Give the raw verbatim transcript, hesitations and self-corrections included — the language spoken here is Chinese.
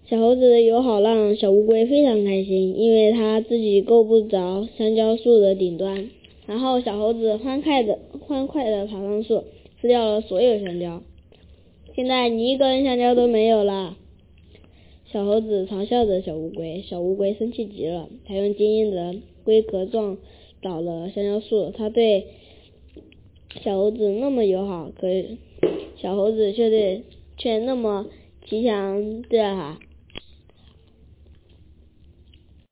小猴子的友好让小乌龟非常开心，因为它自己够不着香蕉树的顶端。然后小猴子欢快的欢快的爬上树，吃掉了所有香蕉。现在你一根香蕉都没有了。小猴子嘲笑着小乌龟，小乌龟生气极了，它用坚硬的龟壳撞倒了香蕉树。它对小猴子那么友好，可小猴子却对却那么骑墙对它。